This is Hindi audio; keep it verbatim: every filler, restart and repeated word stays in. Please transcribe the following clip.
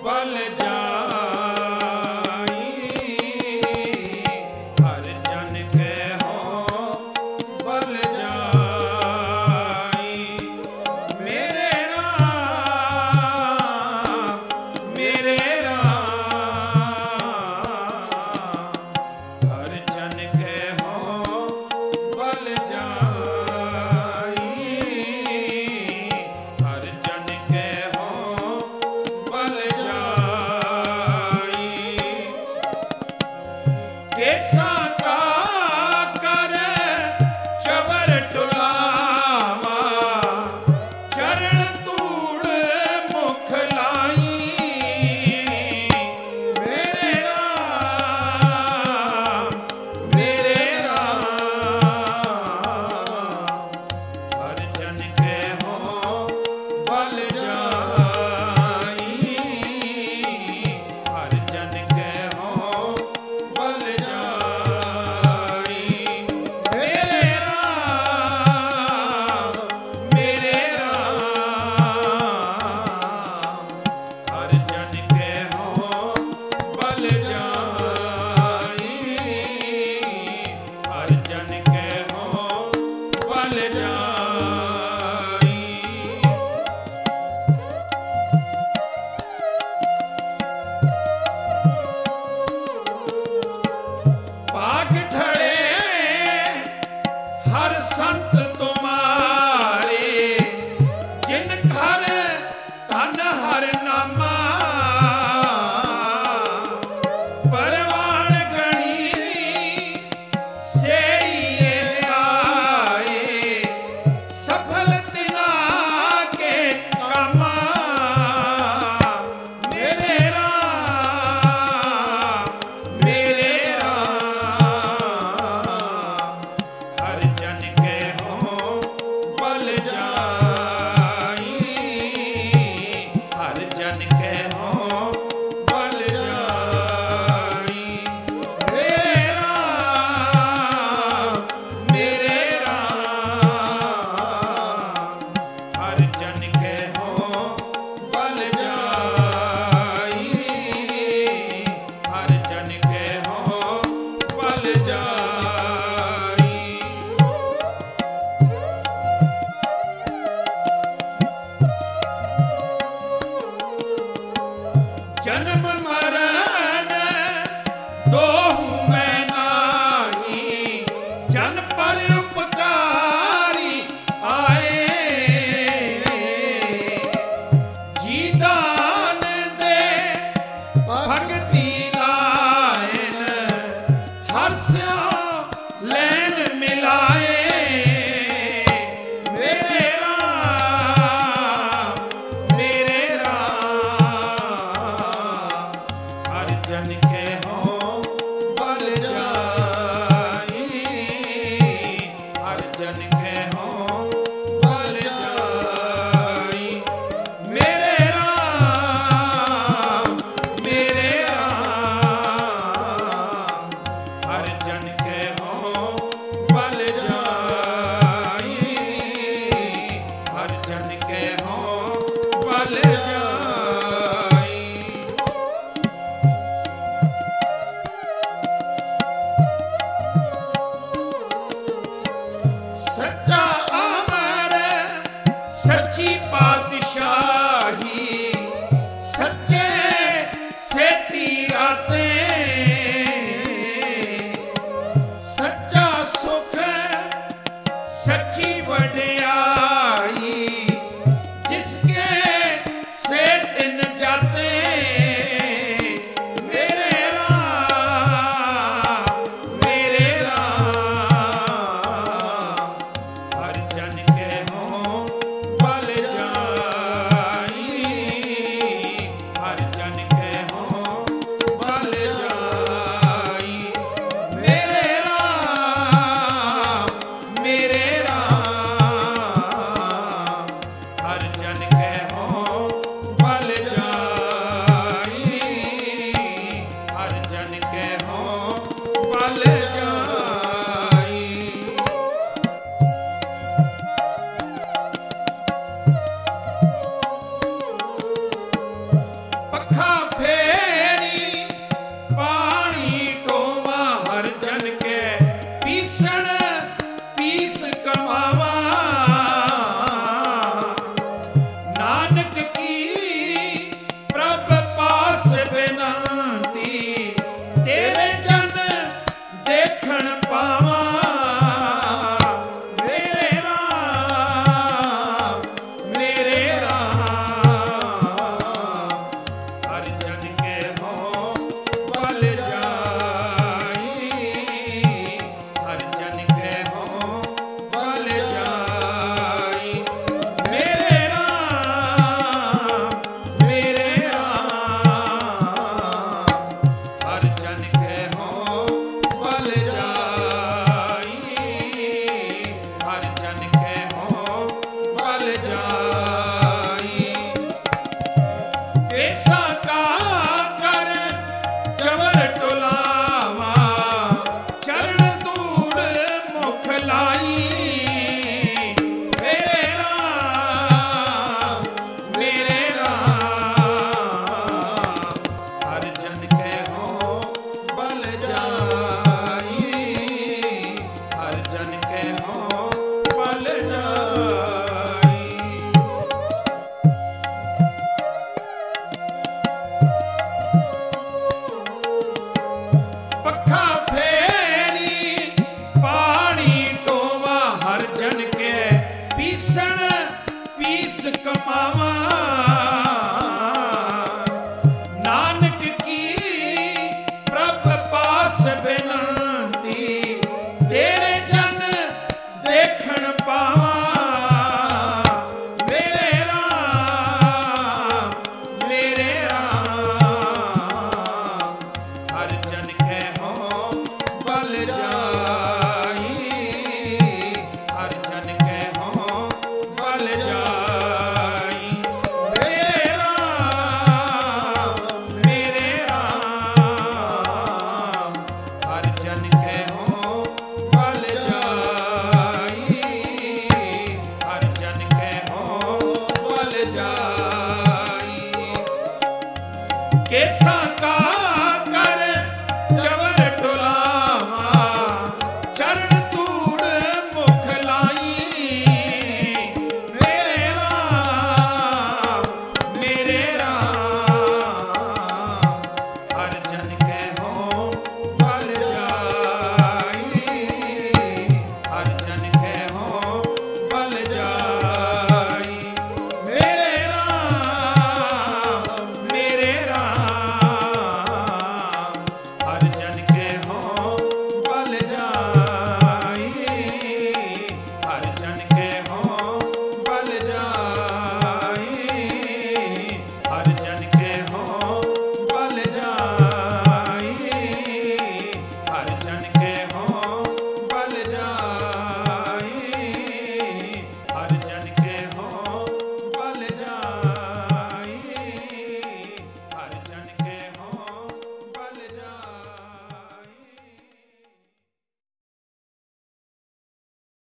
बल जाई, हर जन के हो बल जाई। मेरे राम मेरे राम, हर जन के हो बल जाई, हर जन के हो बल जाई। केसा का कर चवर टुलावा, चरण तूड़ मुख लाई। मेरे राम मेरे राम, हर जन के हो बल जाई, हर जन के हो बल जाई। मेरे राम मेरे राम, हर जन के हो बल जाई, हर जन के हो बल जाई। पाग ठड़े हर संत तुम्हारे, जिन घर धन हर नामा। परवान गणी से ये आए, सफल तिना के कामा। मेरे राम मेरे राम, हर जन के हो बल जाई, हर जन के हो बल जाई। मेरे राम मेरे राम, हर जन के हो बल जाई, हर जन के हो बल जाई। जन्म मरण दोहु मैं नाही, जन पर उपकारी आए। जी दान दे भगति लायन, हर्ष्यो लैन मिलाए। मेरे राम मेरे राम, हर जन के हो बल जाई, हर जन के हो बल जाई। मेरे राम मेरे राम, हर जन के हो बल जाई, हर जन के हो बल जाई। का कर चवर टुलावा चरण तूड़ मुख लाई मेरे राम मेरे राम हर जन के हो बल जाई हर जन के हो बल जाई पखा फेरी पानी टोवा हर जन के पीसण पीस कमावा नानक की प्रभ पास बिनती तेरे जन देखण पावा मेरे राम मेरे राम हर जन के हो बल जाई हर जन के हो बल जाई मेरे राम मेरे राम हर जन के हो बल जाई हर जन के हो बल जाई कैसा